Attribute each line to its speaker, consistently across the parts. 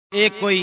Speaker 1: एक कोई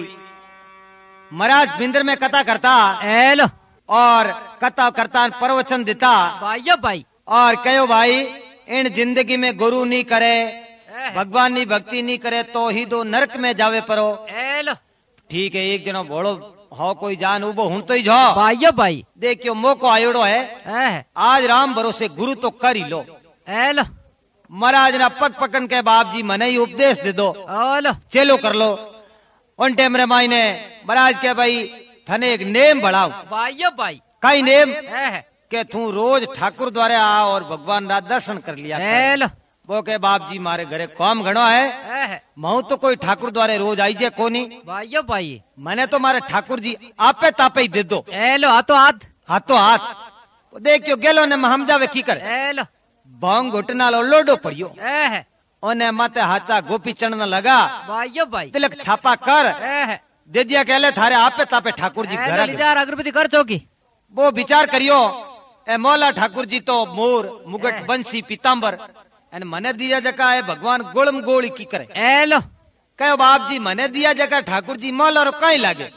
Speaker 1: महाराज बिंदर में कथा करता
Speaker 2: एलो
Speaker 1: और कथा करता प्रवचन देता
Speaker 2: भाइयो भाई
Speaker 1: और कहो भाई इन जिंदगी में गुरु नहीं करे भगवान की भक्ति नहीं करे तो ही दो नरक में जावे परो।
Speaker 2: एलो
Speaker 1: ठीक है एक जनो भोड़ो हो कोई जान उबो हूं तो ही जाओ
Speaker 2: भाइयो भाई
Speaker 1: देखियो मौको आयोड़ो है आज राम भरोसे गुरु तो कर ही लो।
Speaker 2: एलो
Speaker 1: महाराज ना पग पकड़ के बाप जी मने ही उपदेश दे दो
Speaker 2: ओलो
Speaker 1: चलो कर लो। उन टाइम रे माई ने महाराज के भाई थने एक नेम बढ़ाओ
Speaker 2: भाइयो भाई
Speaker 1: कई नेम
Speaker 2: है
Speaker 1: के तू रोज ठाकुर द्वारे आ और भगवान रा दर्शन कर लिया कर।
Speaker 2: एलो
Speaker 1: वो के बाप जी मारे घरे काम घणो है मऊ तो कोई ठाकुर द्वारे रोज आई जे कोनी
Speaker 2: भाइयो भाई
Speaker 1: मैंने तो मारे ठाकुर जी आपे तापे ही दे दो।
Speaker 2: एलो हाथों हाथ
Speaker 1: हाथों हाथ देखियो गेलो ने हम जावे की कर
Speaker 2: एलो
Speaker 1: भांग घुटना लो लोडो पड़ियो
Speaker 2: है
Speaker 1: ओने माते हाथा गोपी चढ़ने लगा
Speaker 2: भाइयो भाई
Speaker 1: तिलक छापा कर
Speaker 2: है
Speaker 1: दे दिया कहले थारे आपे तापे ठाकुर जी घर आ गए।
Speaker 2: लीजार अगरबत्ती कर चौकी
Speaker 1: वो विचार करियो ए मौला ठाकुर जी तो मोर मुगट बंसी पीताम्बर एन मने दिया जका है भगवान गोलम गोली की करे।
Speaker 2: एलो
Speaker 1: कहो बाप जी मने दिया जका ठाकुर जी मौला और कहीं लागे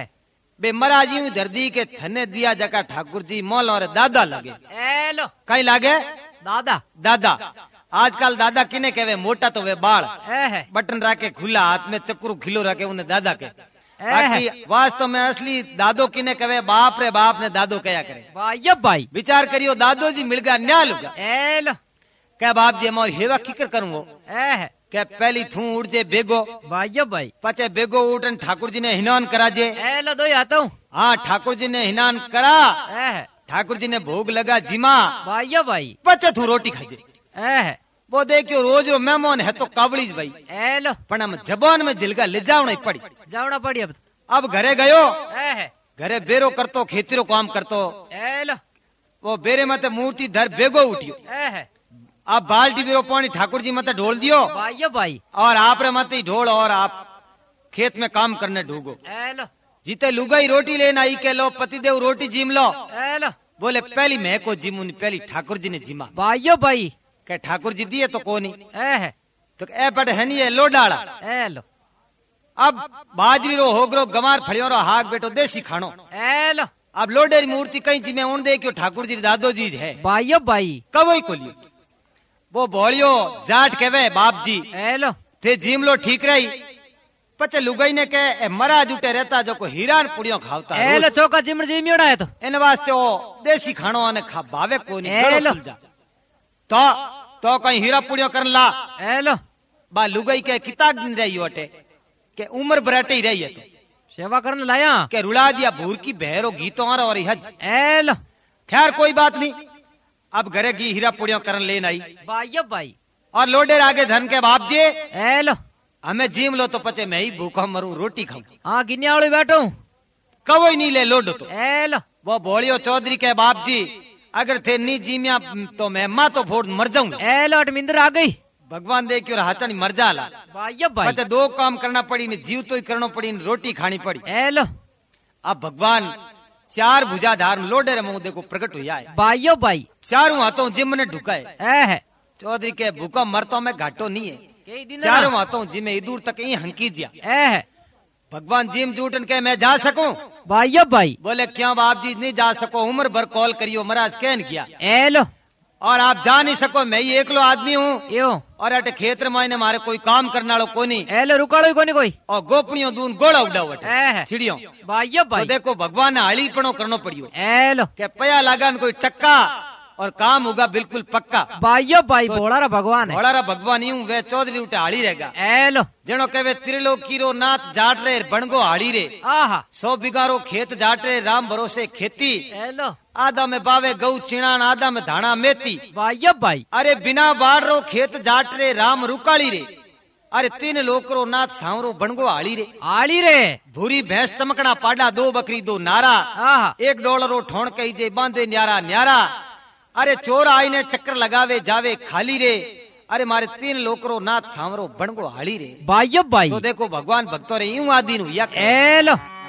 Speaker 1: बे महाराज यूं दर्दी के थने दिया जका ठाकुर जी मौला और दादा लागे।
Speaker 2: एलो
Speaker 1: कहीं लागे
Speaker 2: दादा
Speaker 1: दादा आजकल दादा किने कहवे मोटा तो वे बाल
Speaker 2: है
Speaker 1: बटन रखे खुला हाथ में चक्रू खिलो रखे उन्हें दादा के बाकी वास्तव में असली दादो किने कहवे बाप रे बाप ने दादो कया करे।
Speaker 2: भाइयो भाई
Speaker 1: विचार करियो दादो जी मिल गया न्या लुगा
Speaker 2: एलो
Speaker 1: क्या बाप जी मोर हेवा किकर करूंगो
Speaker 2: है
Speaker 1: क्या पहली थू उड़ जे बेगो
Speaker 2: भाइयो भाई
Speaker 1: पचे बेगो उठन ठाकुर जी ने हिनान करा जे।
Speaker 2: एलो दो आता हूँ
Speaker 1: हाँ ठाकुर जी ने हिनान करा
Speaker 2: है
Speaker 1: ठाकुर जी ने भोग लगा जिमा
Speaker 2: भाइयो भाई
Speaker 1: पचे थू रोटी खाई जे
Speaker 2: है
Speaker 1: वो देखियो रोज रो मेहमान है तो काबड़ी भाई
Speaker 2: एलो
Speaker 1: पण हम जबान में जिलगा ले जावना पड़ी
Speaker 2: जावना पड़ी
Speaker 1: अब घरे गयो
Speaker 2: है
Speaker 1: घरे बेरो करतो खेतीरो काम करतो
Speaker 2: एलो
Speaker 1: वो बेरे मते मूर्ति धर बेगो उठियो
Speaker 2: है
Speaker 1: अब बाल्टी बेरो पानी ठाकुर जी मते ढोल दियो
Speaker 2: भाइयो भाई
Speaker 1: और आप रे मते ढोल और आप खेत में काम करने ढूगो।
Speaker 2: एलो
Speaker 1: जीते लुगाई रोटी लेना आई के लो पतिदेव रोटी जिम लो
Speaker 2: एलो
Speaker 1: बोले पहली मैं को जिमुनी पहली ठाकुर जी ने जिमा
Speaker 2: भाइयो भाई
Speaker 1: के ठाकुर जी दिए तो कोनी
Speaker 2: है
Speaker 1: तो ए पट है नहीं लो डाला
Speaker 2: एलो
Speaker 1: अब बाजरी रो होगरो गमार फलियो रो हाक बेटो देसी खानो
Speaker 2: एलो
Speaker 1: अब लोडेरी मूर्ति कहीं जिमे उन दे क्यों ठाकुर जी दादो जी है
Speaker 2: भाइयो भाई
Speaker 1: कब ही कोलियो वो बोलियो जाट कहवे बाप जी
Speaker 2: एलो
Speaker 1: थे जिम लो ठीक रही पचे लुगाई ने के मरा जूटे रहता जो को हीरान पुड़ियो खावता
Speaker 2: एलो चौका जिमड़ जिमियोड़ा है तो
Speaker 1: इन वास्ते वो देसी खानो आने खा भावे कोनी
Speaker 2: एलो
Speaker 1: तो कहीं हीरा पुड़ियो करन ला
Speaker 2: एलो
Speaker 1: बा लुगाई के किताब दिन रही होटे के उम्र बराटे ही रही है तो
Speaker 2: सेवा करने लाया
Speaker 1: के रुला दिया भूर की बहरो गीतों और हज।
Speaker 2: एलो
Speaker 1: खैर कोई बात नहीं अब घरे की हीरा पुड़ियो करन लेन आई
Speaker 2: भाइयो भाई
Speaker 1: और लोडेर आगे धन के बाप जी
Speaker 2: एलो
Speaker 1: हमें जिम लो तो पचे मैं ही भूखा मरू रोटी खाऊं
Speaker 2: हाँ गिनिया वाली बैठो
Speaker 1: कवो ही नहीं ले लोडो तो
Speaker 2: एलो
Speaker 1: वो बोलियो चौधरी के बाप जी अगर थे नी जीमिया तो मैं माँ तो फोड़ मर जाऊंगा।
Speaker 2: एलो अटमिंदर आ गई
Speaker 1: भगवान देखियो हाचन मर जाला
Speaker 2: भाइयो भाई
Speaker 1: पचे दो काम करना पड़ी ने जीव तो ही करना पड़ी ने रोटी खानी पड़ी।
Speaker 2: एलो
Speaker 1: अब भगवान चार भुजाधार लोडे रे मुंह देखो प्रकट हुआ है
Speaker 2: भाइयो भाई
Speaker 1: चारों हाथों जिम ने ढुकाए
Speaker 2: है
Speaker 1: चौधरी के भूखा मरतो में घाटो नहीं है
Speaker 2: कई दिन
Speaker 1: चारों हाथों जिमे इदूर तक ही हंकी दिया
Speaker 2: है
Speaker 1: भगवान जिम जूटन के मैं जा सकूं
Speaker 2: भाइयो भाई
Speaker 1: बोले क्यों बाप जी नहीं जा सको उम्र भर कॉल करियो महाराज कहन किया
Speaker 2: एलो
Speaker 1: और आप जा नहीं सको मैं ही एकलो आदमी हूँ
Speaker 2: यो
Speaker 1: और अटे खेत मायने मारे कोई काम करना लो कोनी
Speaker 2: एलो रुकाड़ो कोनी कोई
Speaker 1: और गोपनियों दून गोला उड़ाओ
Speaker 2: है
Speaker 1: चिड़ियों
Speaker 2: भाइयो
Speaker 1: तो
Speaker 2: भाई
Speaker 1: देखो भगवान ने हलीपणो करनो पड़ियो
Speaker 2: एलो
Speaker 1: के पया लागन कोई टक्का और काम होगा बिल्कुल पक्का।
Speaker 2: भाइयो भाई भोला रा भगवान है
Speaker 1: भोला रा भगवान यूं वे चौधरी उठे हाड़ी रहेगा
Speaker 2: एलो
Speaker 1: जनो कहवे त्रिलोकी रो नाथ जाट रे बनगो हाड़ी रे
Speaker 2: आहा
Speaker 1: 100 बिगारो खेत जाट रे राम भरोसे खेती
Speaker 2: एलो
Speaker 1: आधा में बावे गऊ चिणान आधा में धाना मेथी
Speaker 2: भाइयो भाई
Speaker 1: अरे बिना बाढ़ रो खेत जाट रे राम रुकाली रे अरे 3 लोकरो नाथ सांवरो बनगो हाड़ी रे
Speaker 2: आड़ी रे
Speaker 1: भूरी भैंस चमकड़ा पाडा 2 बकरी 2 नारा
Speaker 2: आहा
Speaker 1: $1 ठोण कही जे बांधे न्यारा न्यारा अरे चोर आई ने चक्कर लगावे जावे खाली रे अरे मारे 3 लोकरो नाथ सांवरो बनगो हाड़ी रे
Speaker 2: भाइयो भाई
Speaker 1: तो देखो भगवान भक्तों रे यूं आदि नु या
Speaker 2: एलो